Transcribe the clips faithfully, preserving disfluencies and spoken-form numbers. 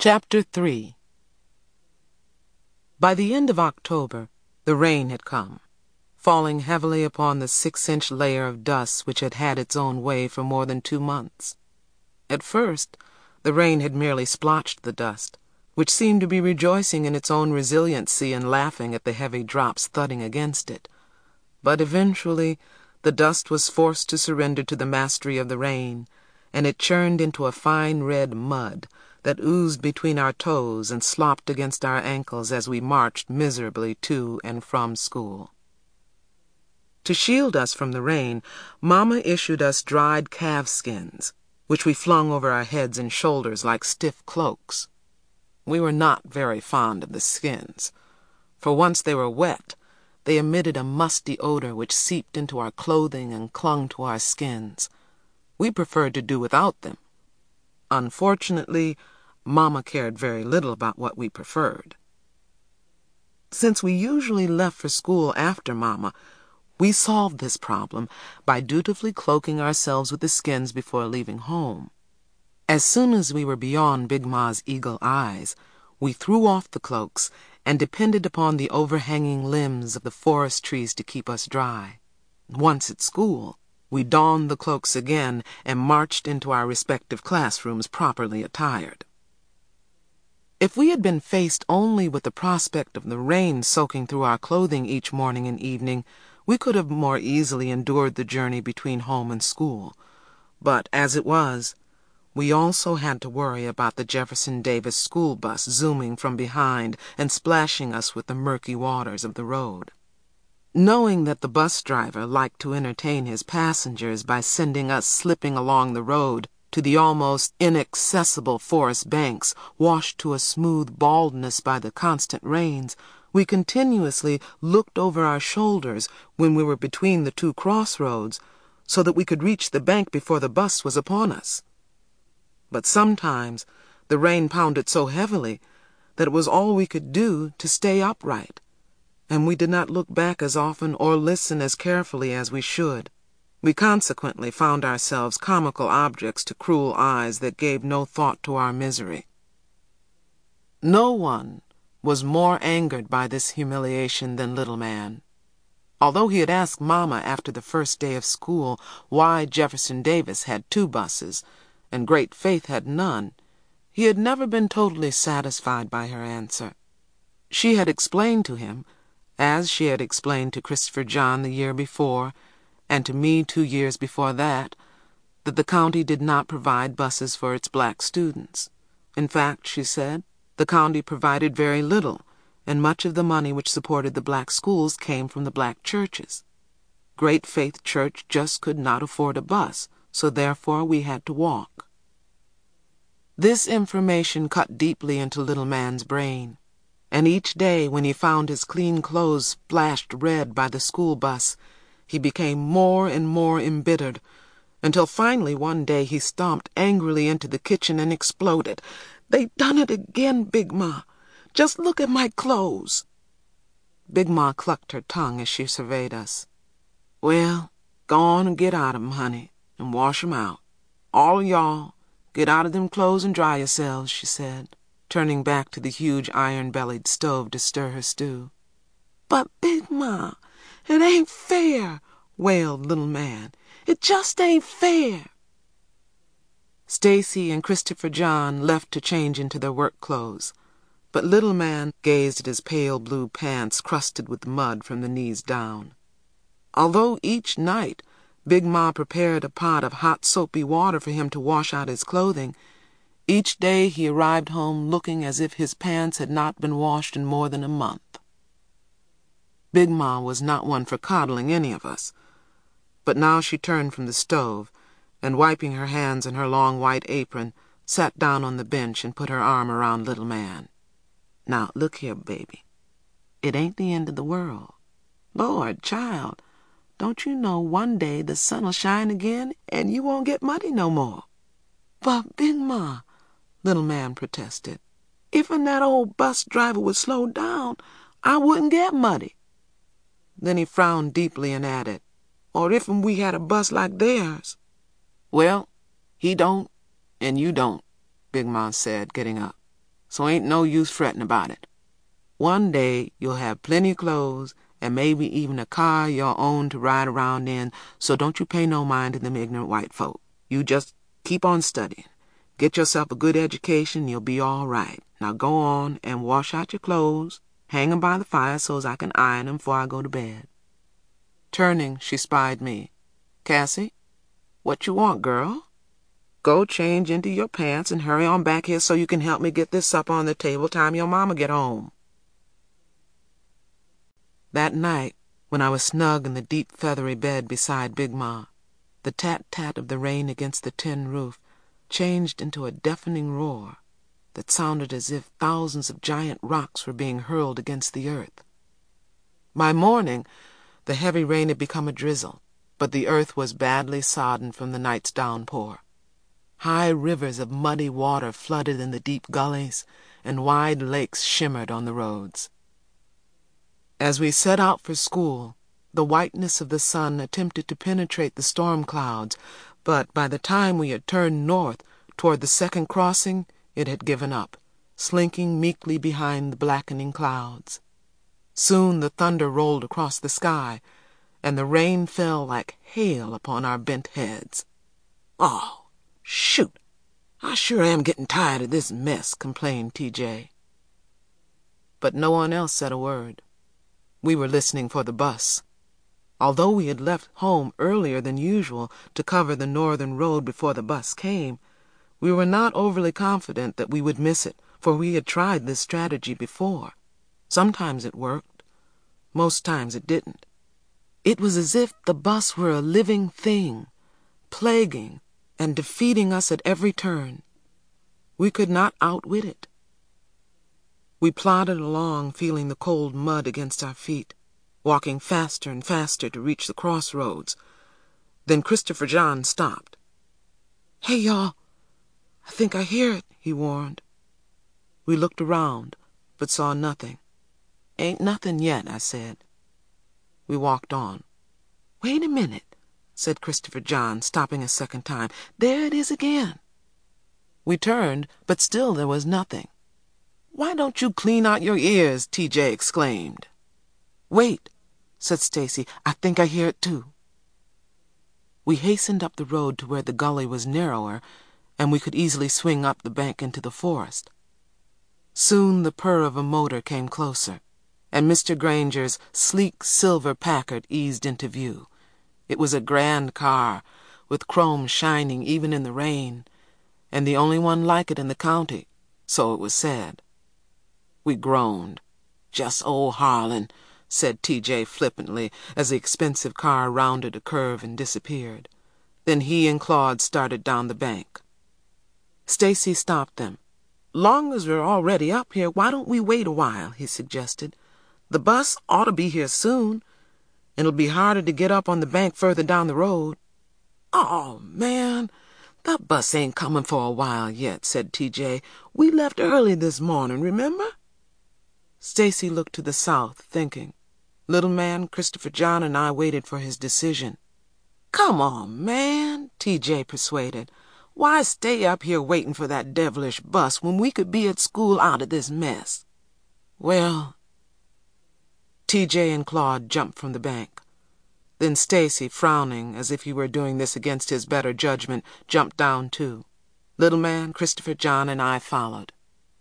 Chapter three. By the end of October, the rain had come, falling heavily upon the six-inch layer of dust which had had its own way for more than two months. At first, the rain had merely splotched the dust, which seemed to be rejoicing in its own resiliency and laughing at the heavy drops thudding against it. But eventually, the dust was forced to surrender to the mastery of the rain, and it churned into a fine red mud that oozed between our toes and slopped against our ankles as we marched miserably to and from school. To shield us from the rain, Mama issued us dried calf skins, which we flung over our heads and shoulders like stiff cloaks. We were not very fond of the skins, for once they were wet, they emitted a musty odor which seeped into our clothing and clung to our skins. We preferred to do without them. Unfortunately, Mama cared very little about what we preferred. Since we usually left for school after Mama, we solved this problem by dutifully cloaking ourselves with the skins before leaving home. As soon as we were beyond Big Ma's eagle eyes, we threw off the cloaks and depended upon the overhanging limbs of the forest trees to keep us dry. Once at school, we donned the cloaks again and marched into our respective classrooms properly attired. If we had been faced only with the prospect of the rain soaking through our clothing each morning and evening, we could have more easily endured the journey between home and school. But as it was, we also had to worry about the Jefferson Davis school bus zooming from behind and splashing us with the murky waters of the road. Knowing that the bus driver liked to entertain his passengers by sending us slipping along the road to the almost inaccessible forest banks, washed to a smooth baldness by the constant rains, we continuously looked over our shoulders when we were between the two crossroads, so that we could reach the bank before the bus was upon us. But sometimes the rain pounded so heavily that it was all we could do to stay upright, and we did not look back as often or listen as carefully as we should. We consequently found ourselves comical objects to cruel eyes that gave no thought to our misery. No one was more angered by this humiliation than Little Man. Although he had asked Mama after the first day of school why Jefferson Davis had two buses and Great Faith had none, he had never been totally satisfied by her answer. She had explained to him, as she had explained to Christopher John the year before, and to me two years before that, that the county did not provide buses for its black students. In fact, she said, the county provided very little, and much of the money which supported the black schools came from the black churches. Great Faith Church just could not afford a bus, so therefore we had to walk. This information cut deeply into Little Man's brain, and each day when he found his clean clothes splashed red by the school bus, he became more and more embittered, until finally one day he stomped angrily into the kitchen and exploded. "They done it again, Big Ma. Just look at my clothes." Big Ma clucked her tongue as she surveyed us. "Well, go on and get out of 'em, honey, and wash 'em out. All of y'all, get out of them clothes and dry yourselves," she said, turning back to the huge iron-bellied stove to stir her stew. "But, Big Ma, it ain't fair," wailed Little Man. "It just ain't fair." Stacy and Christopher John left to change into their work clothes, but Little Man gazed at his pale blue pants crusted with mud from the knees down. Although each night Big Ma prepared a pot of hot soapy water for him to wash out his clothing, each day he arrived home looking as if his pants had not been washed in more than a month. Big Ma was not one for coddling any of us, but now she turned from the stove and, wiping her hands in her long white apron, sat down on the bench and put her arm around Little Man. "Now, look here, baby. It ain't the end of the world. Lord, child, don't you know one day the sun'll shine again and you won't get muddy no more?" "But, Big Ma," Little Man protested, "if'n that old bus driver would slow down, I wouldn't get muddy." Then he frowned deeply and added, "Or if'n we had a bus like theirs." "Well, he don't, and you don't," Big Ma said, getting up. so ain't no use fretting about it. One day you'll have plenty of clothes and maybe even a car your own to ride around in, so don't you pay no mind to them ignorant white folk. You just keep on studying. Get yourself a good education and you'll be all right. Now go on and wash out your clothes, hang 'em by the fire so's I can iron 'em before I go to bed." Turning, she spied me. "Cassie, what you want, girl? Go change into your pants and hurry on back here so you can help me get this supper on the table time your mama get home." That night, when I was snug in the deep feathery bed beside Big Ma, the tat-tat of the rain against the tin roof changed into a deafening roar that sounded as if thousands of giant rocks were being hurled against the earth. By morning, the heavy rain had become a drizzle, but the earth was badly sodden from the night's downpour. High rivers of muddy water flooded in the deep gullies, and wide lakes shimmered on the roads. As we set out for school, the whiteness of the sun attempted to penetrate the storm clouds, but by the time we had turned north toward the second crossing, it had given up, slinking meekly behind the blackening clouds. Soon the thunder rolled across the sky, and the rain fell like hail upon our bent heads. "Oh, shoot! I sure am getting tired of this mess," complained T J. But no one else said a word. We were listening for the bus. Although we had left home earlier than usual to cover the northern road before the bus came, we were not overly confident that we would miss it, for we had tried this strategy before. Sometimes it worked. Most times it didn't. It was as if the bus were a living thing, plaguing and defeating us at every turn. We could not outwit it. We plodded along, feeling the cold mud against our feet, walking faster and faster to reach the crossroads. Then Christopher John stopped. "Hey, y'all, I think I hear it," he warned. We looked around, but saw nothing. "Ain't nothing yet," I said. We walked on. "Wait a minute," said Christopher John, stopping a second time. "There it is again." We turned, but still there was nothing. "Why don't you clean out your ears?" T J exclaimed. "Wait," said Stacy. "I think I hear it too." We hastened up the road to where the gully was narrower, and we could easily swing up the bank into the forest. Soon the purr of a motor came closer, and Mister Granger's sleek silver Packard eased into view. It was a grand car, with chrome shining even in the rain, and the only one like it in the county, so it was said. We groaned. "Just old Harlan," said T J flippantly as the expensive car rounded a curve and disappeared. Then he and Claude started down the bank. Stacy stopped them. "Long as we're already up here, why don't we wait a while?" he suggested. "The bus ought to be here soon. It'll be harder to get up on the bank further down the road." "Oh, man, the bus ain't coming for a while yet," said T J. "We left early this morning, remember?" Stacy looked to the south, thinking. Little man, Christopher John, and I waited for his decision. "Come on, man," T J persuaded. "Why stay up here waiting for that devilish bus when we could be at school out of this mess?" "Well..." T J and Claude jumped from the bank. Then Stacy, frowning as if he were doing this against his better judgment, jumped down too. Little man, Christopher John, and I followed.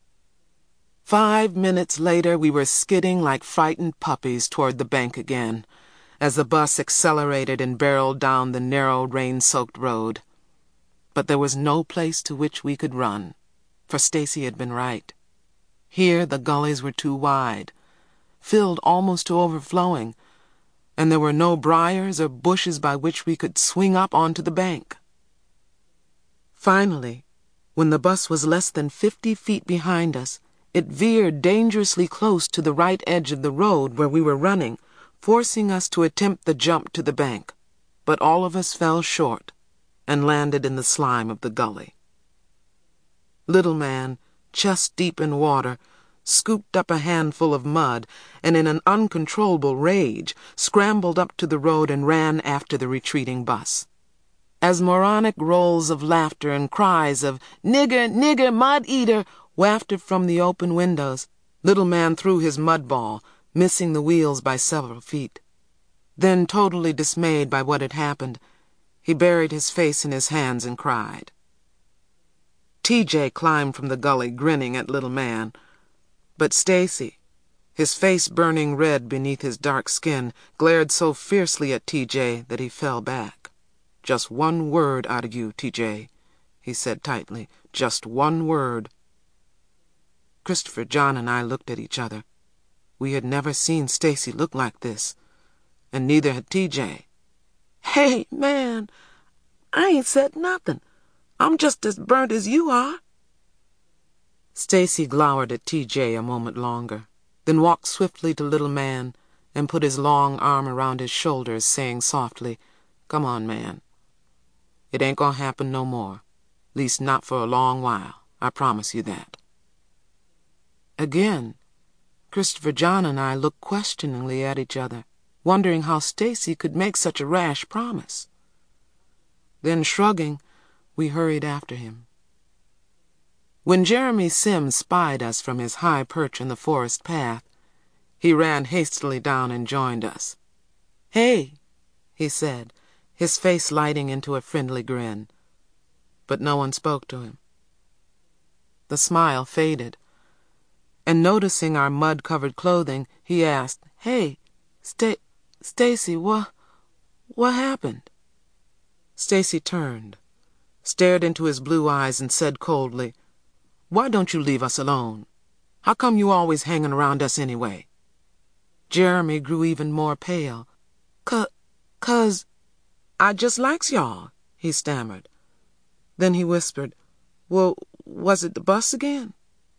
Five minutes later, we were skidding like frightened puppies toward the bank again, as the bus accelerated and barreled down the narrow, rain-soaked road. But there was no place to which we could run, for Stacy had been right. Here the gullies were too wide, filled almost to overflowing, and there were no briars or bushes by which we could swing up onto the bank. Finally, when the bus was less than fifty feet behind us, it veered dangerously close to the right edge of the road where we were running, forcing us to attempt the jump to the bank. But all of us fell short and landed in the slime of the gully. Little man, chest deep in water, scooped up a handful of mud and in an uncontrollable rage scrambled up to the road and ran after the retreating bus. As moronic rolls of laughter and cries of "Nigger, nigger, mud eater!" wafted from the open windows, Little Man threw his mud ball, missing the wheels by several feet. Then, totally dismayed by what had happened, he buried his face in his hands and cried. T J climbed from the gully, grinning at Little Man, but Stacy, his face burning red beneath his dark skin, glared so fiercely at T J that he fell back. "Just one word out of you, T J," he said tightly. "Just one word." Christopher John and I looked at each other. We had never seen Stacy look like this, and neither had T J. "Hey, man, I ain't said nothing. I'm just as burnt as you are." Stacy glowered at T J a moment longer, then walked swiftly to Little Man and put his long arm around his shoulders, saying softly, "Come on, man. It ain't gonna happen no more. Least not for a long while. I promise you that." Again, Christopher John and I looked questioningly at each other, wondering how Stacy could make such a rash promise. Then, shrugging, we hurried after him. When Jeremy Sims spied us from his high perch in the forest path, he ran hastily down and joined us. "Hey," he said, his face lighting into a friendly grin. But no one spoke to him. The smile faded, and noticing our mud-covered clothing, he asked, "Hey, Sta- Stacy, what, what happened?" Stacy turned, stared into his blue eyes, and said coldly, "Why don't you leave us alone? How come you always hanging around us anyway?" Jeremy grew even more pale. "Cause, cause, I just likes y'all," he stammered. Then he whispered, "Well, was it the bus again?"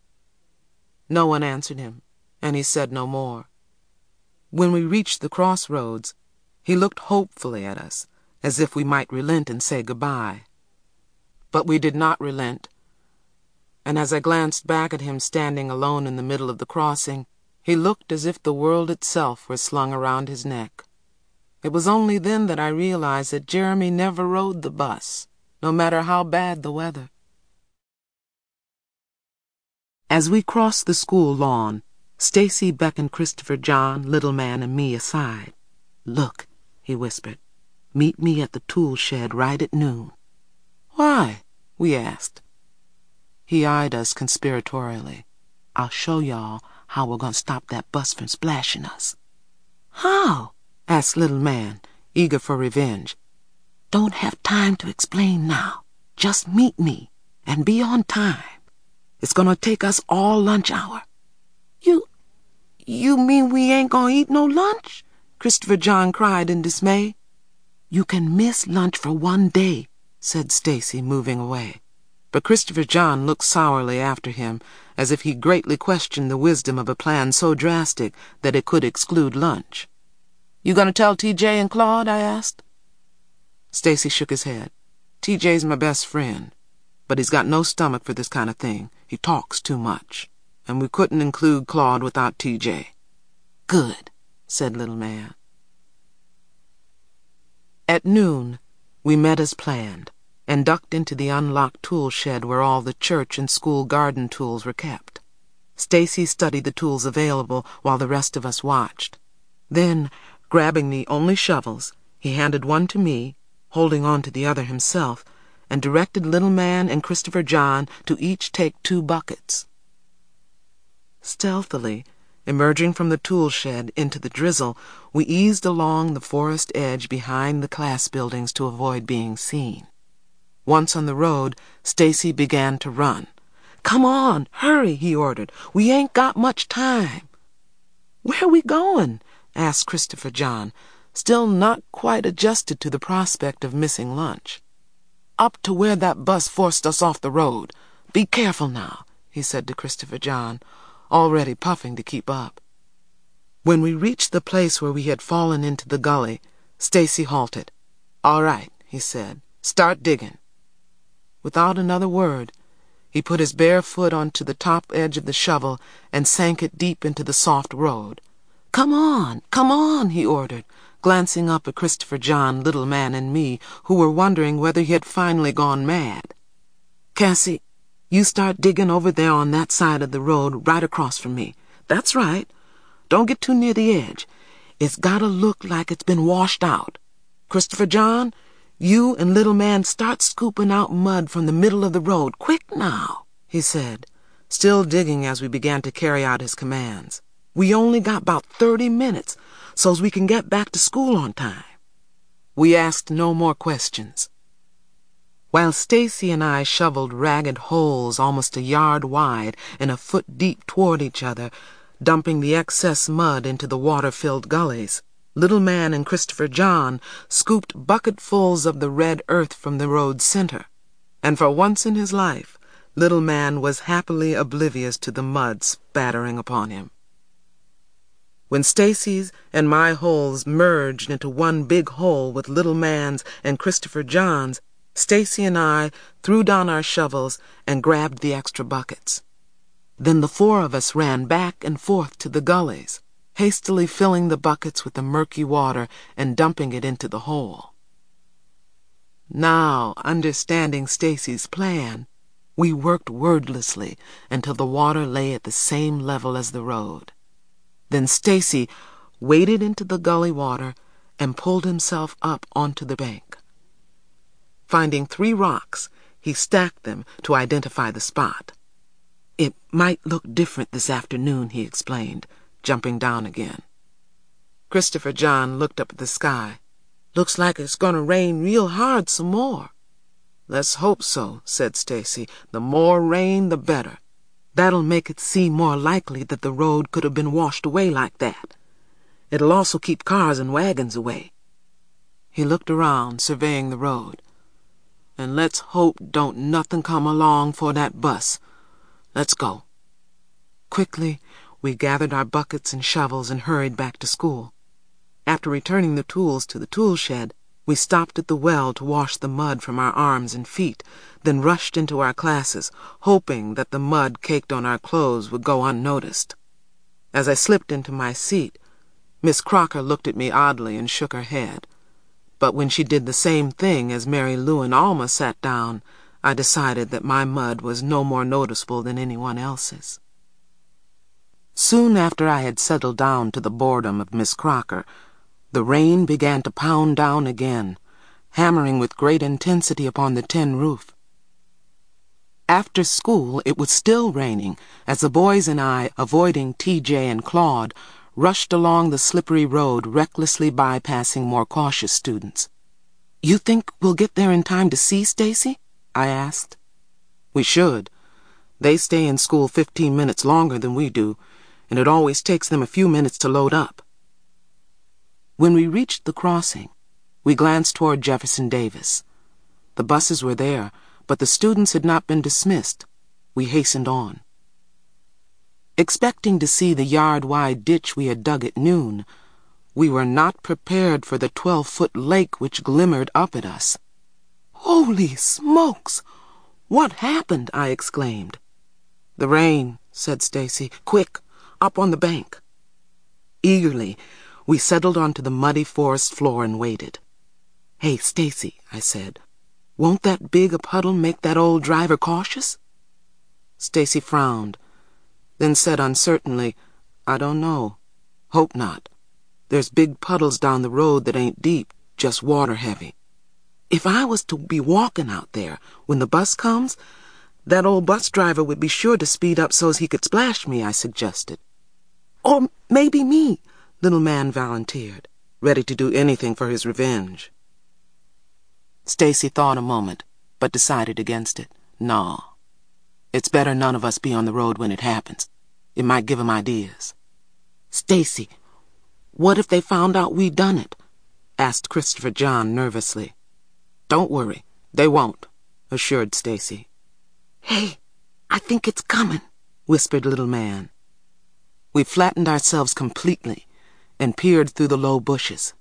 No one answered him, and he said no more. When we reached the crossroads, he looked hopefully at us, as if we might relent and say goodbye. But we did not relent, and as I glanced back at him standing alone in the middle of the crossing, he looked as if the world itself were slung around his neck. It was only then that I realized that Jeremy never rode the bus, no matter how bad the weather. As we crossed the school lawn, Stacy beckoned Christopher John, Little Man, and me aside. "Look," he whispered. "Meet me at the tool shed right at noon." "Why?" we asked. He eyed us conspiratorially. "I'll show y'all how we're going to stop that bus from splashing us." "How?" asked Little Man, eager for revenge. "Don't have time to explain now. Just meet me, and be on time. It's gonna take us all lunch hour." You, you mean we ain't gonna eat no lunch?" Christopher John cried in dismay. "You can miss lunch for one day," said Stacy, moving away. But Christopher John looked sourly after him, as if he greatly questioned the wisdom of a plan so drastic that it could exclude lunch. "You gonna tell T J and Claude?" I asked. Stacy shook his head. "T J's my best friend, but he's got no stomach for this kind of thing. He talks too much, and we couldn't include Claude without T J." "Good," said Little Man. At noon, we met as planned, and ducked into the unlocked tool shed where all the church and school garden tools were kept. Stacy studied the tools available while the rest of us watched. Then, grabbing the only shovels, he handed one to me, holding on to the other himself, and directed Little Man and Christopher John to each take two buckets. Stealthily, emerging from the tool shed into the drizzle, we eased along the forest edge behind the class buildings to avoid being seen. Once on the road, Stacy began to run. "Come on, hurry," he ordered. "We ain't got much time." "Where we going?" asked Christopher John, still not quite adjusted to the prospect of missing lunch. "Up to where that bus forced us off the road. Be careful now," he said to Christopher John, already puffing to keep up. When we reached the place where we had fallen into the gully, Stacy halted. "All right," he said. "Start digging." Without another word, he put his bare foot onto the top edge of the shovel and sank it deep into the soft road. "Come on, come on," he ordered, glancing up at Christopher John, Little Man, and me, who were wondering whether he had finally gone mad. "Cassie, You start digging over there on that side of the road right across from me. That's right. Don't get too near the edge. It's gotta look like it's been washed out. Christopher John, you and little man start scooping out mud from the middle of the road. Quick now, he said, still digging as we began to carry out his commands. We only got about thirty minutes, so's we can get back to school on time. We asked no more questions. While Stacy and I shoveled ragged holes almost a yard wide and a foot deep toward each other, dumping the excess mud into the water-filled gullies, Little Man and Christopher John scooped bucketfuls of the red earth from the road's center, and for once in his life, Little Man was happily oblivious to the mud spattering upon him. When Stacy's and my holes merged into one big hole with Little Man's and Christopher John's, Stacy and I threw down our shovels and grabbed the extra buckets. Then the four of us ran back and forth to the gullies, hastily filling the buckets with the murky water and dumping it into the hole. Now, understanding Stacy's plan, we worked wordlessly until the water lay at the same level as the road. Then Stacy waded into the gully water and pulled himself up onto the bank. Finding three rocks, he stacked them to identify the spot. It might look different this afternoon, he explained, jumping down again. Christopher John looked up at the sky. Looks like it's gonna rain real hard some more. Let's hope so, said Stacy. The more rain, the better. That'll make it seem more likely that the road could have been washed away like that. It'll also keep cars and wagons away. He looked around, surveying the road. And let's hope don't nothing come along for that bus. Let's go. Quickly, we gathered our buckets and shovels and hurried back to school. After returning the tools to the tool shed, we stopped at the well to wash the mud from our arms and feet, then rushed into our classes, hoping that the mud caked on our clothes would go unnoticed. As I slipped into my seat, Miss Crocker looked at me oddly and shook her head. But when she did the same thing as Mary Lou and Alma sat down, I decided that my mud was no more noticeable than anyone else's. Soon after I had settled down to the boredom of Miss Crocker, the rain began to pound down again, hammering with great intensity upon the tin roof. After school, it was still raining, as the boys and I, avoiding T J and Claude, rushed along the slippery road, recklessly bypassing more cautious students. You think we'll get there in time to see Stacy? I asked. We should. They stay in school fifteen minutes longer than we do, and it always takes them a few minutes to load up. When we reached the crossing, we glanced toward Jefferson Davis. The buses were there, but the students had not been dismissed. We hastened on. Expecting to see the yard-wide ditch we had dug at noon, we were not prepared for the twelve-foot lake which glimmered up at us. "Holy smokes! What happened?" I exclaimed. "The rain," said Stacy. "Quick, up on the bank." Eagerly, we settled onto the muddy forest floor and waited. "Hey, Stacy," I said, "won't that big a puddle make that old driver cautious?" Stacy frowned, then said uncertainly, "I don't know. Hope not. There's big puddles down the road that ain't deep, just water heavy. If I was to be walking out there when the bus comes, that old bus driver would be sure to speed up so's he could splash me," I suggested. "Or maybe me," Little Man volunteered, ready to do anything for his revenge. Stacy thought a moment, but decided against it. "No. It's better none of us be on the road when it happens. It might give 'em ideas." "Stacy, what if they found out we done it?" asked Christopher John nervously. "Don't worry, they won't," assured Stacy. "Hey, I think it's coming," whispered Little Man. We flattened ourselves completely and peered through the low bushes.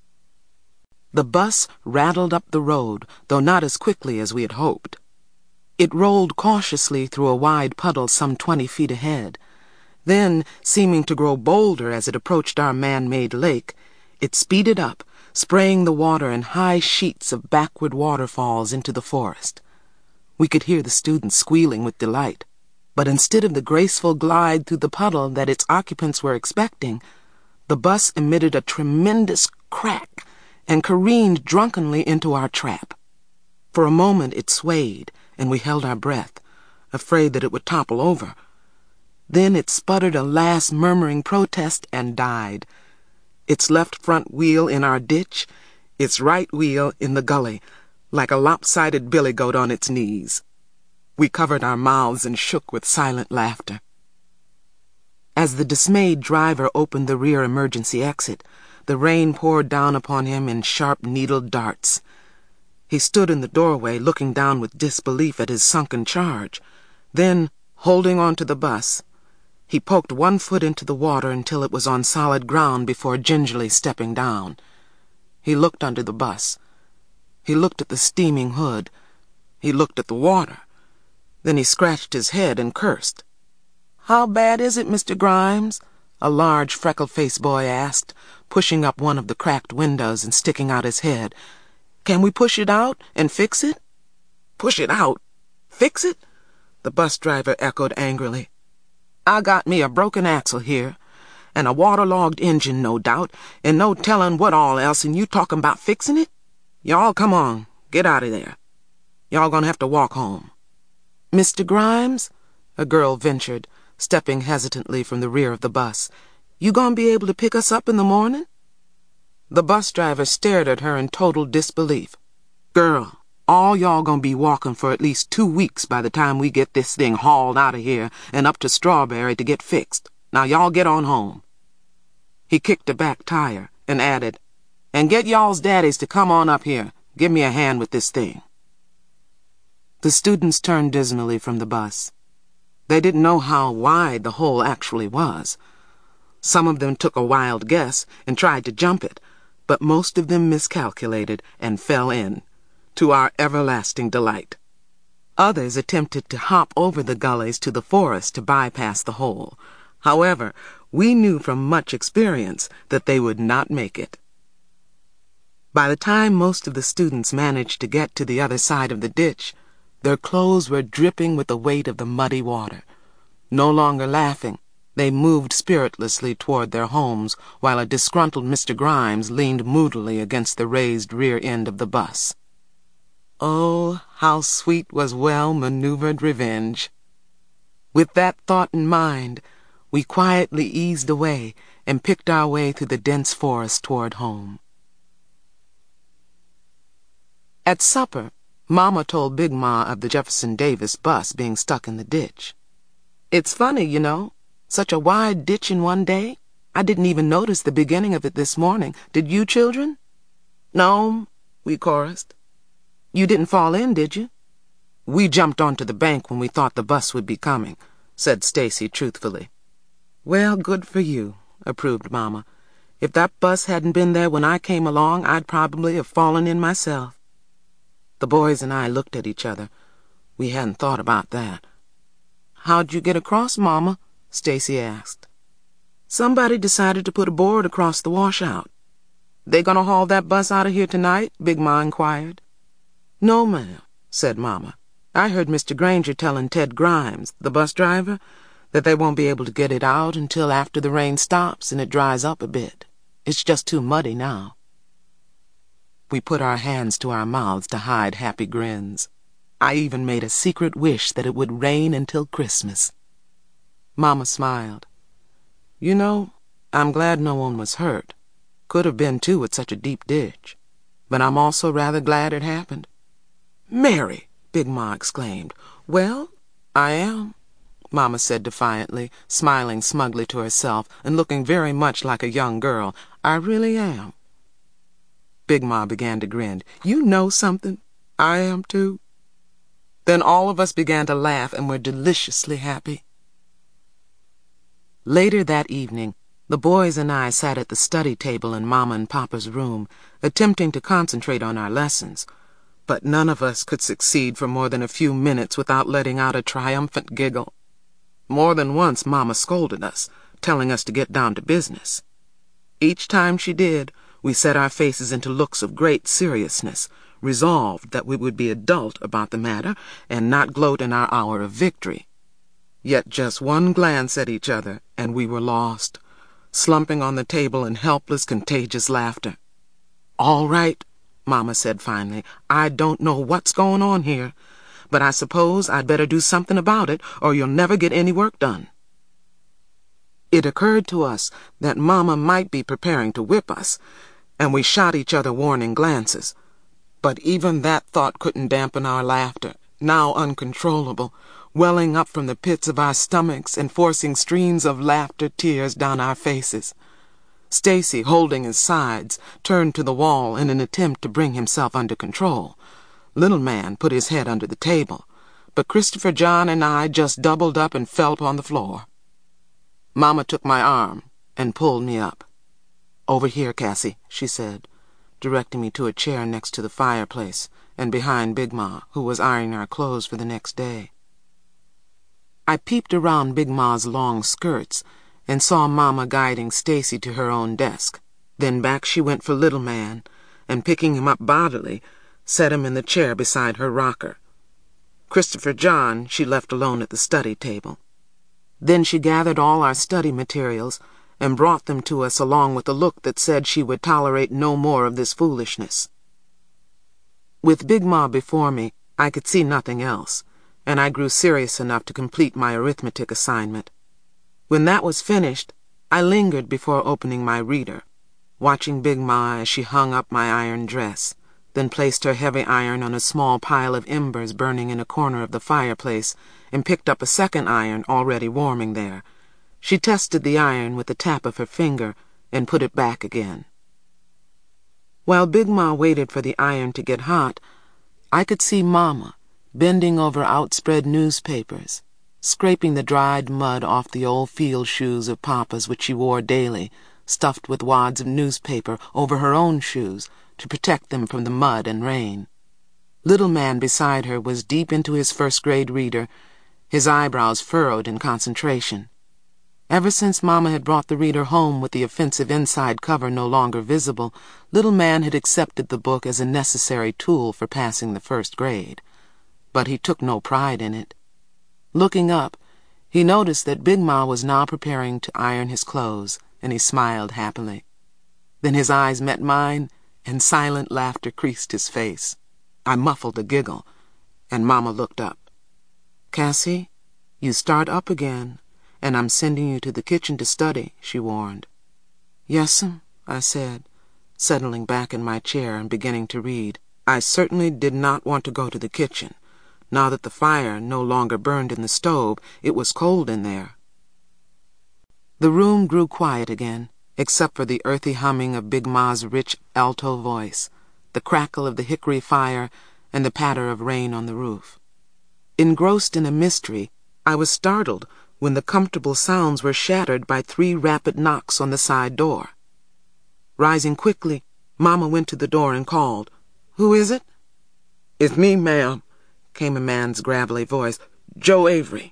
The bus rattled up the road, though not as quickly as we had hoped. It rolled cautiously through a wide puddle some twenty feet ahead. Then, seeming to grow bolder as it approached our man-made lake, it speeded up, spraying the water in high sheets of backward waterfalls into the forest. We could hear the students squealing with delight. But instead of the graceful glide through the puddle that its occupants were expecting, the bus emitted a tremendous crack and careened drunkenly into our trap. For a moment it swayed, and we held our breath, afraid that it would topple over. Then it sputtered a last murmuring protest and died, its left front wheel in our ditch, its right wheel in the gully, like a lopsided billy goat on its knees. We covered our mouths and shook with silent laughter. As the dismayed driver opened the rear emergency exit, the rain poured down upon him in sharp needled darts. He stood in the doorway, looking down with disbelief at his sunken charge. Then, holding on to the bus, he poked one foot into the water until it was on solid ground before gingerly stepping down. He looked under the bus. He looked at the steaming hood. He looked at the water. Then he scratched his head and cursed. "How bad is it, Mister Grimes?" a large freckle-faced boy asked, pushing up one of the cracked windows and sticking out his head. "Can we push it out and fix it?" "Push it out? Fix it?" the bus driver echoed angrily. "I got me a broken axle here, and a waterlogged engine, no doubt, and no telling what all else, and you talking about fixing it? Y'all come on, get out of there. Y'all gonna have to walk home." "Mister Grimes," a girl ventured, stepping hesitantly from the rear of the bus, "you gonna be able to pick us up in the morning?" The bus driver stared at her in total disbelief. "Girl, all y'all gonna be walking for at least two weeks by the time we get this thing hauled out of here and up to Strawberry to get fixed. Now y'all get on home." He kicked a back tire and added, "And get y'all's daddies to come on up here. Give me a hand with this thing." The students turned dismally from the bus. They didn't know how wide the hole actually was. Some of them took a wild guess and tried to jump it, but most of them miscalculated and fell in, to our everlasting delight. Others attempted to hop over the gullies to the forest to bypass the hole. However, we knew from much experience that they would not make it. By the time most of the students managed to get to the other side of the ditch, their clothes were dripping with the weight of the muddy water. No longer laughing, they moved spiritlessly toward their homes, while a disgruntled Mister Grimes leaned moodily against the raised rear end of the bus. Oh, how sweet was well-maneuvered revenge! With that thought in mind, we quietly eased away and picked our way through the dense forest toward home. At supper, Mama told Big Ma of the Jefferson Davis bus being stuck in the ditch. "It's funny, you know. Such a wide ditch in one day. I didn't even notice the beginning of it this morning. Did you, children?" "No," we chorused. "You didn't fall in, did you?" "We jumped onto the bank when we thought the bus would be coming," said Stacy truthfully. "Well, good for you," approved Mama. "If that bus hadn't been there when I came along, I'd probably have fallen in myself." The boys and I looked at each other. We hadn't thought about that. "How'd you get across, Mama?" Stacy asked. "Somebody decided to put a board across the washout." "They gonna haul that bus out of here tonight?" Big Ma inquired. "No, ma'am," said Mama. "I heard Mister Granger telling Ted Grimes, the bus driver, that they won't be able to get it out until after the rain stops and it dries up a bit. It's just too muddy now." We put our hands to our mouths to hide happy grins. I even made a secret wish that it would rain until Christmas. Mama smiled. "You know, I'm glad no one was hurt. Could have been, too, with such a deep ditch. But I'm also rather glad it happened." "Mary!" Big Ma exclaimed. "Well, I am," Mama said defiantly, smiling smugly to herself and looking very much like a young girl. "I really am." Big Ma began to grin. "You know something? I am, too." Then all of us began to laugh and were deliciously happy. Later that evening, the boys and I sat at the study table in Mama and Papa's room, attempting to concentrate on our lessons. But none of us could succeed for more than a few minutes without letting out a triumphant giggle. More than once Mama scolded us, telling us to get down to business. Each time she did, we set our faces into looks of great seriousness, resolved that we would be adult about the matter and not gloat in our hour of victory. Yet just one glance at each other, and we were lost, slumping on the table in helpless, contagious laughter. "All right," Mama said finally. "I don't know what's going on here, but I suppose I'd better do something about it, or you'll never get any work done." It occurred to us that Mama might be preparing to whip us, and we shot each other warning glances. But even that thought couldn't dampen our laughter, now uncontrollable, welling up from the pits of our stomachs and forcing streams of laughter tears down our faces. Stacy, holding his sides, turned to the wall in an attempt to bring himself under control. Little Man put his head under the table, but Christopher John and I just doubled up and fell upon the floor. Mama took my arm and pulled me up. "Over here, Cassie," she said, directing me to a chair next to the fireplace and behind Big Ma, who was ironing our clothes for the next day. I peeped around Big Ma's long skirts and saw Mama guiding Stacy to her own desk. Then back she went for Little Man, and picking him up bodily, set him in the chair beside her rocker. Christopher John she left alone at the study table. Then she gathered all our study materials and brought them to us along with a look that said she would tolerate no more of this foolishness. With Big Ma before me, I could see nothing else, and I grew serious enough to complete my arithmetic assignment. When that was finished, I lingered before opening my reader, watching Big Ma as she hung up my iron dress, then placed her heavy iron on a small pile of embers burning in a corner of the fireplace, and picked up a second iron already warming there. She tested the iron with a tap of her finger and put it back again. While Big Ma waited for the iron to get hot, I could see Mama bending over outspread newspapers, scraping the dried mud off the old field shoes of Papa's which she wore daily, stuffed with wads of newspaper over her own shoes to protect them from the mud and rain. Little Man beside her was deep into his first-grade reader, his eyebrows furrowed in concentration. Ever since Mama had brought the reader home with the offensive inside cover no longer visible, Little Man had accepted the book as a necessary tool for passing the first grade. But he took no pride in it. Looking up, he noticed that Big Ma was now preparing to iron his clothes, and he smiled happily. Then his eyes met mine, and silent laughter creased his face. I muffled a giggle, and Mama looked up. "Cassie, you start up again, and I'm sending you to the kitchen to study," she warned. "Yes'm," I said, settling back in my chair and beginning to read. I certainly did not want to go to the kitchen. Now that the fire no longer burned in the stove, it was cold in there. The room grew quiet again, except for the earthy humming of Big Ma's rich alto voice, the crackle of the hickory fire, and the patter of rain on the roof. Engrossed in a mystery, I was startled when the comfortable sounds were shattered by three rapid knocks on the side door. Rising quickly, Mama went to the door and called, "Who is it?" "It's me, ma'am," came a man's gravelly voice. "Joe Avery."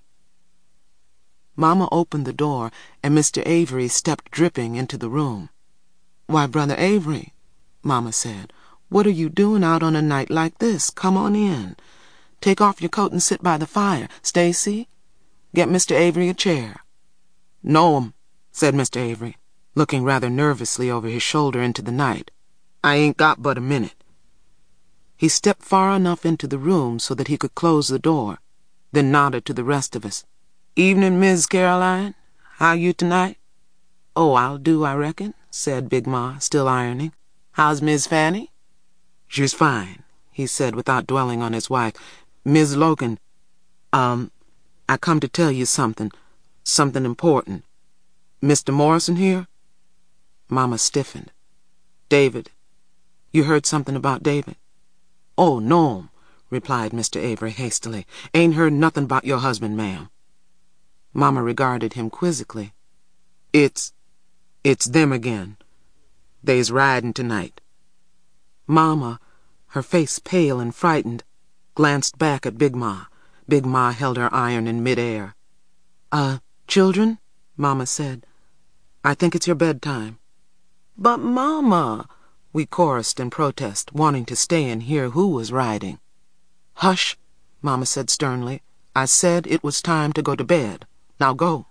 Mama opened the door, and Mister Avery stepped dripping into the room. "Why, Brother Avery," Mama said, "what are you doing out on a night like this? Come on in. Take off your coat and sit by the fire. Stacy, get Mister Avery a chair." "No'm," said Mister Avery, looking rather nervously over his shoulder into the night. "I ain't got but a minute." He stepped far enough into the room so that he could close the door, then nodded to the rest of us. "Evening, Miss Caroline. How you tonight?" "Oh, I'll do, I reckon," said Big Ma, still ironing. "How's Miss Fanny?" "She's fine," he said without dwelling on his wife. "Miss Logan, um, I come to tell you something, something important. Mister Morrison here?" Mama stiffened. "David. You heard something about David?" "Oh, no'm," replied Mister Avery hastily. "Ain't heard nothing about your husband, ma'am." Mama regarded him quizzically. It's, it's them again. They's riding tonight." Mama, her face pale and frightened, glanced back at Big Ma. Big Ma held her iron in midair. Uh, children," Mama said, "I think it's your bedtime." "But, Mama," We chorused in protest, wanting to stay and hear who was riding. "Hush," Mama said sternly. "I said it was time to go to bed. Now go."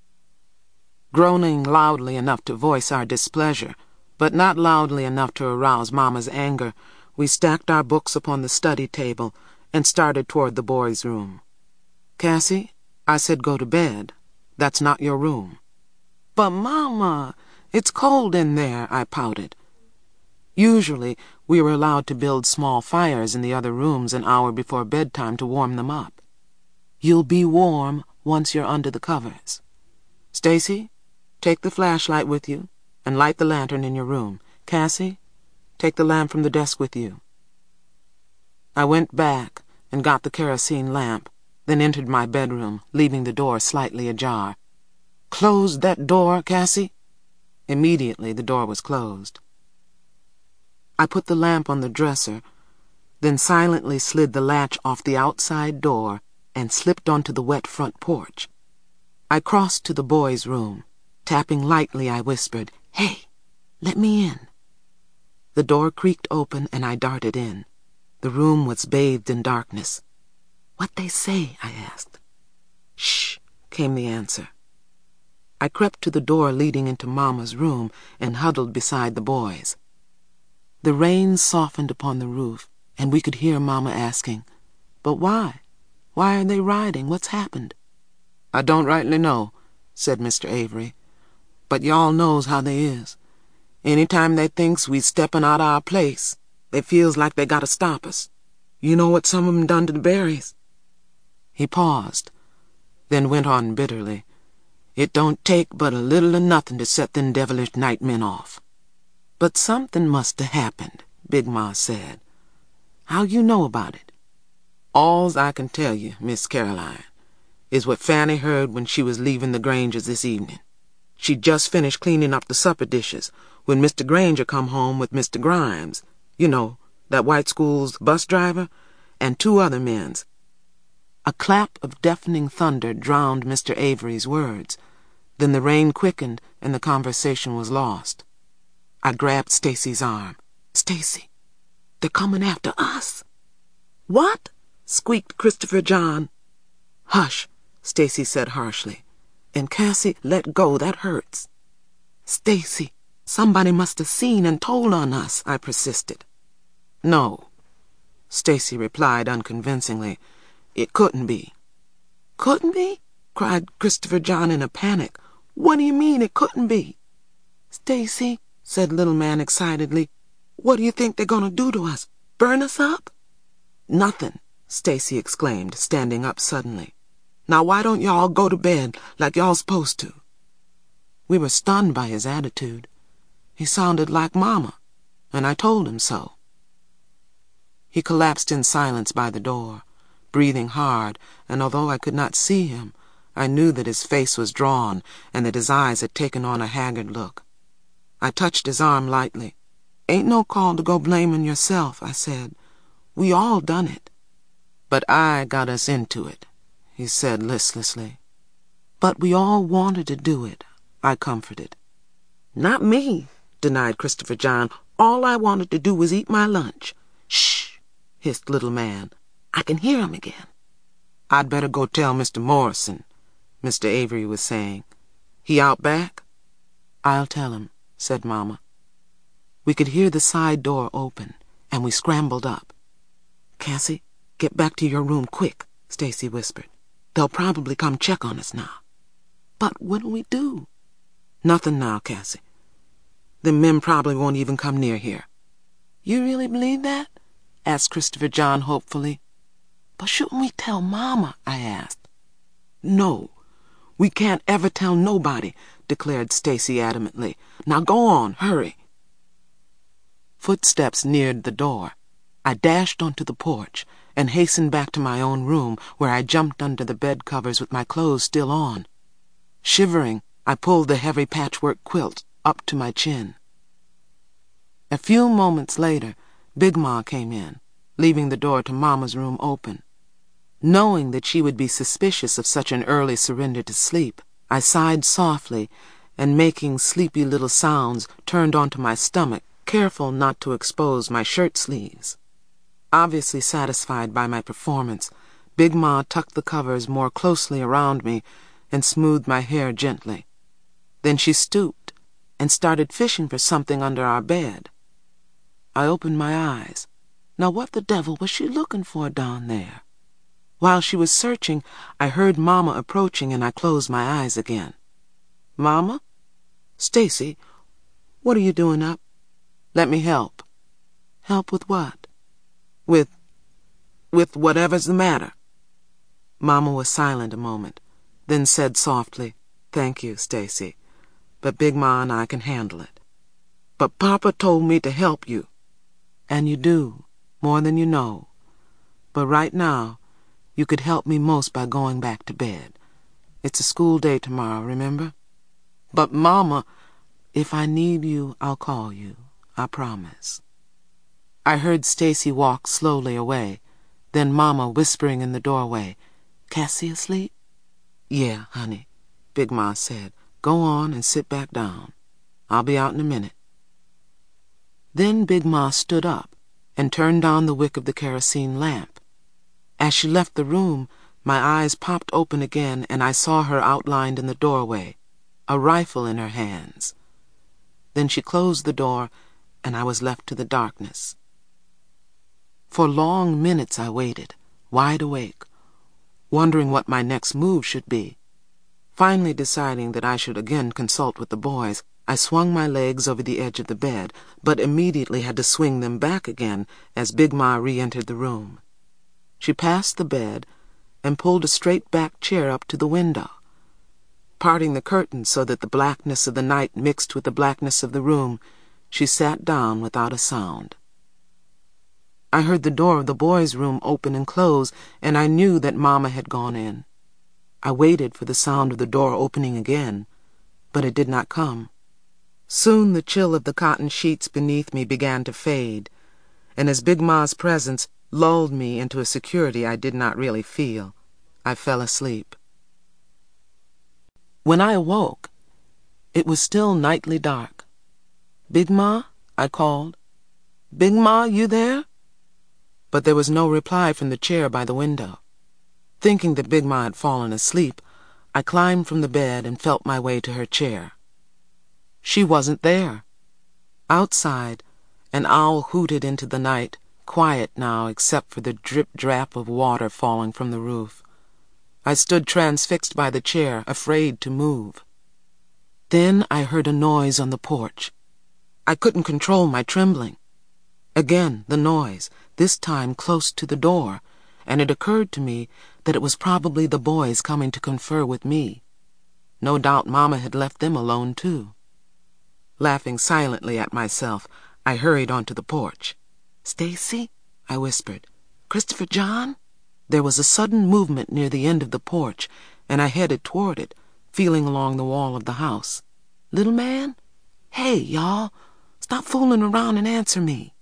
Groaning loudly enough to voice our displeasure, but not loudly enough to arouse Mama's anger, we stacked our books upon the study table and started toward the boys' room. "Cassie, I said go to bed. That's not your room." "But, Mama, it's cold in there," I pouted. Usually, we were allowed to build small fires in the other rooms an hour before bedtime to warm them up. "You'll be warm once you're under the covers. Stacy, take the flashlight with you and light the lantern in your room. Cassie, take the lamp from the desk with you." I went back and got the kerosene lamp, then entered my bedroom, leaving the door slightly ajar. "Close that door, Cassie." Immediately the door was closed. I put the lamp on the dresser, then silently slid the latch off the outside door and slipped onto the wet front porch. I crossed to the boys' room. Tapping lightly, I whispered, "Hey, let me in." The door creaked open and I darted in. The room was bathed in darkness. "What they say?" I asked. "Shh," came the answer. I crept to the door leading into Mama's room and huddled beside the boys. The rain softened upon the roof, and we could hear Mama asking, "But why? Why are they riding? What's happened?" "I don't rightly know," said Mister Avery, "but y'all knows how they is. Anytime they thinks we steppin' out our place, they feels like they gotta stop us. You know what some of 'em done to the berries?" He paused, then went on bitterly, "It don't take but a little of nothing to set them devilish night men off." "But something must have happened," Big Ma said. "How you know about it?" "Alls I can tell you, Miss Caroline, is what Fanny heard when she was leaving the Grangers this evening. She'd just finished cleaning up the supper dishes when Mister Granger come home with Mister Grimes, you know, that white school's bus driver, and two other men's." A clap of deafening thunder drowned Mister Avery's words. Then the rain quickened and the conversation was lost. I grabbed Stacy's arm. "Stacy, they're coming after us." "What?" squeaked Christopher John. "Hush," Stacy said harshly. "And Cassie, let go. That hurts." "Stacy, somebody must have seen and told on us," I persisted. "No," Stacy replied unconvincingly. "It couldn't be." "Couldn't be?" cried Christopher John in a panic. "What do you mean it couldn't be?" "Stacy," said Little Man excitedly, "what do you think they're gonna do to us? Burn us up?" "Nothing," Stacy exclaimed, standing up suddenly. "Now why don't y'all go to bed like y'all supposed to?" We were stunned by his attitude. He sounded like Mama, and I told him so. He collapsed in silence by the door, breathing hard, and although I could not see him, I knew that his face was drawn and that his eyes had taken on a haggard look. I touched his arm lightly. "Ain't no call to go blaming yourself," I said. "We all done it." "But I got us into it," he said listlessly. "But we all wanted to do it," I comforted. "Not me," denied Christopher John. "All I wanted to do was eat my lunch." "Shh," hissed Little Man. "I can hear him again." "I'd better go tell Mister Morrison," Mister Avery was saying. "He out back?" "I'll tell him," said Mama. We could hear the side door open, and we scrambled up. "Cassie, get back to your room quick," Stacy whispered. "They'll probably come check on us now." "But what'll we do?" "Nothing now, Cassie. The men probably won't even come near here." "You really believe that?" asked Christopher John hopefully. "But shouldn't we tell Mama?" I asked. "No, we can't ever tell nobody," declared Stacy adamantly. "Now go on, hurry." Footsteps neared the door. I dashed onto the porch and hastened back to my own room, where I jumped under the bed covers with my clothes still on. Shivering, I pulled the heavy patchwork quilt up to my chin. A few moments later, Big Ma came in, leaving the door to Mama's room open. Knowing that she would be suspicious of such an early surrender to sleep, I sighed softly and, making sleepy little sounds, turned onto my stomach careful not to expose my shirt sleeves. Obviously satisfied by my performance, Big Ma tucked the covers more closely around me and smoothed my hair gently. Then she stooped and started fishing for something under our bed. I opened my eyes. Now what the devil was she looking for down there? While she was searching, I heard Mama approaching and I closed my eyes again. Mama? Stacy, what are you doing up? Let me help. Help with what? With, with whatever's the matter. Mama was silent a moment, then said softly, Thank you, Stacy, but Big Ma and I can handle it. But Papa told me to help you. And you do, more than you know. But right now, you could help me most by going back to bed. It's a school day tomorrow, remember? But Mama, if I need you, I'll call you. I promise. I heard Stacy walk slowly away, then Mama whispering in the doorway, Cassie asleep? Yeah, honey, Big Ma said. Go on and sit back down. I'll be out in a minute. Then Big Ma stood up and turned down the wick of the kerosene lamp. As she left the room, my eyes popped open again and I saw her outlined in the doorway, a rifle in her hands. Then she closed the door and I was left to the darkness. For long minutes I waited, wide awake, wondering what my next move should be. Finally deciding that I should again consult with the boys, I swung my legs over the edge of the bed, but immediately had to swing them back again as Big Ma re-entered the room. She passed the bed and pulled a straight-back chair up to the window. Parting the curtains so that the blackness of the night mixed with the blackness of the room, she sat down without a sound. I heard the door of the boys' room open and close, and I knew that Mama had gone in. I waited for the sound of the door opening again, but it did not come. Soon the chill of the cotton sheets beneath me began to fade, and as Big Ma's presence lulled me into a security I did not really feel, I fell asleep. When I awoke, it was still nightly dark. Big Ma? I called. Big Ma, you there? But there was no reply from the chair by the window. Thinking that Big Ma had fallen asleep, I climbed from the bed and felt my way to her chair. She wasn't there. Outside, an owl hooted into the night, quiet now except for the drip-drap of water falling from the roof. I stood transfixed by the chair, afraid to move. Then I heard a noise on the porch. I couldn't control my trembling. Again the noise, this time close to the door, and it occurred to me that it was probably the boys coming to confer with me. No doubt Mama had left them alone, too. Laughing silently at myself, I hurried onto the porch. Stacy? I whispered. Christopher John? There was a sudden movement near the end of the porch, and I headed toward it, feeling along the wall of the house. Little man? Hey, y'all, stop fooling around and answer me.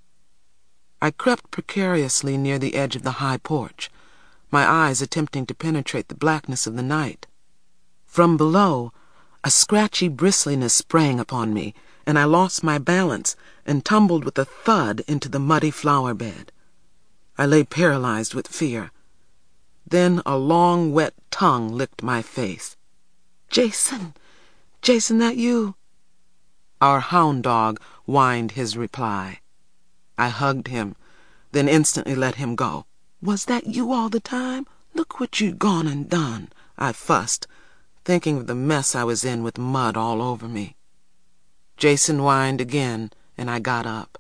I crept precariously near the edge of the high porch, my eyes attempting to penetrate the blackness of the night. From below, a scratchy bristliness sprang upon me, and I lost my balance and tumbled with a thud into the muddy flower bed. I lay paralyzed with fear. Then a long, wet tongue licked my face. Jason! Jason, that you? Our hound dog whined his reply. I hugged him, then instantly let him go. Was that you all the time? Look what you'd gone and done, I fussed, thinking of the mess I was in with mud all over me. Jason whined again, and I got up.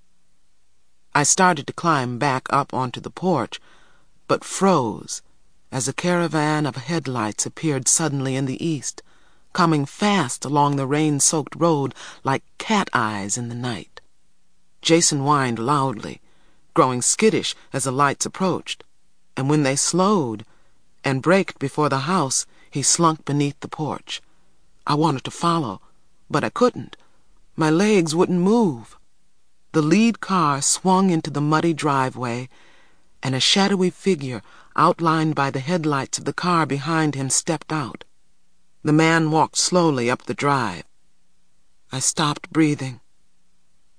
I started to climb back up onto the porch, but froze as a caravan of headlights appeared suddenly in the east, coming fast along the rain-soaked road like cat eyes in the night. Jason whined loudly, growing skittish as the lights approached, and when they slowed and braked before the house, he slunk beneath the porch. I wanted to follow, but I couldn't. My legs wouldn't move. The lead car swung into the muddy driveway, and a shadowy figure outlined by the headlights of the car behind him stepped out. The man walked slowly up the drive. I stopped breathing.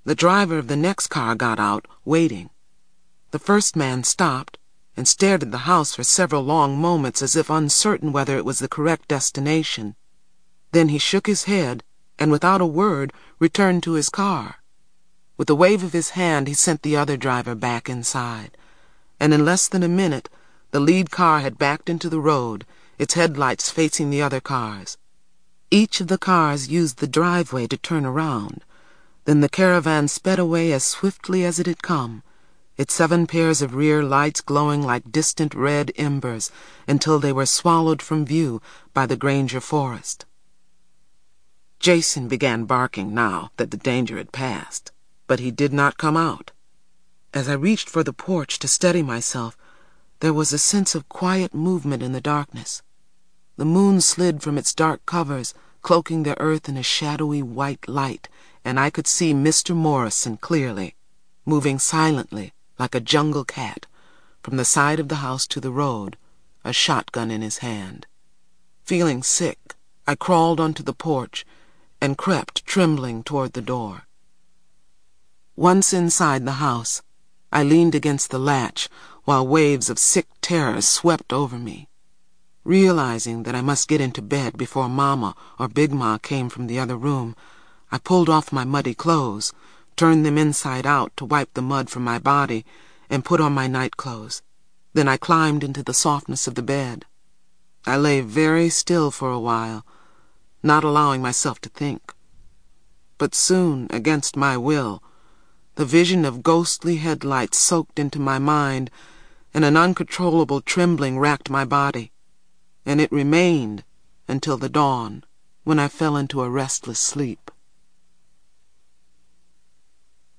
The driver of the next car got out, waiting. The first man stopped and stared at the house for several long moments as if uncertain whether it was the correct destination. Then he shook his head and without a word returned to his car. With a wave of his hand he sent the other driver back inside, and in less than a minute the lead car had backed into the road, its headlights facing the other cars. Each of the cars used the driveway to turn around. Then the caravan sped away as swiftly as it had come, its seven pairs of rear lights glowing like distant red embers until they were swallowed from view by the Granger forest. Jason began barking now that the danger had passed, but he did not come out. As I reached for the porch to steady myself, there was a sense of quiet movement in the darkness. The moon slid from its dark covers, cloaking the earth in a shadowy white light, and I could see Mister Morrison clearly, moving silently like a jungle cat from the side of the house to the road, a shotgun in his hand. Feeling sick, I crawled onto the porch and crept trembling toward the door. Once inside the house, I leaned against the latch while waves of sick terror swept over me. Realizing that I must get into bed before Mama or Big Ma came from the other room, I pulled off my muddy clothes, turned them inside out to wipe the mud from my body, and put on my night clothes. Then I climbed into the softness of the bed. I lay very still for a while, not allowing myself to think. But soon, against my will, the vision of ghostly headlights soaked into my mind, and an uncontrollable trembling racked my body, and it remained until the dawn, when I fell into a restless sleep.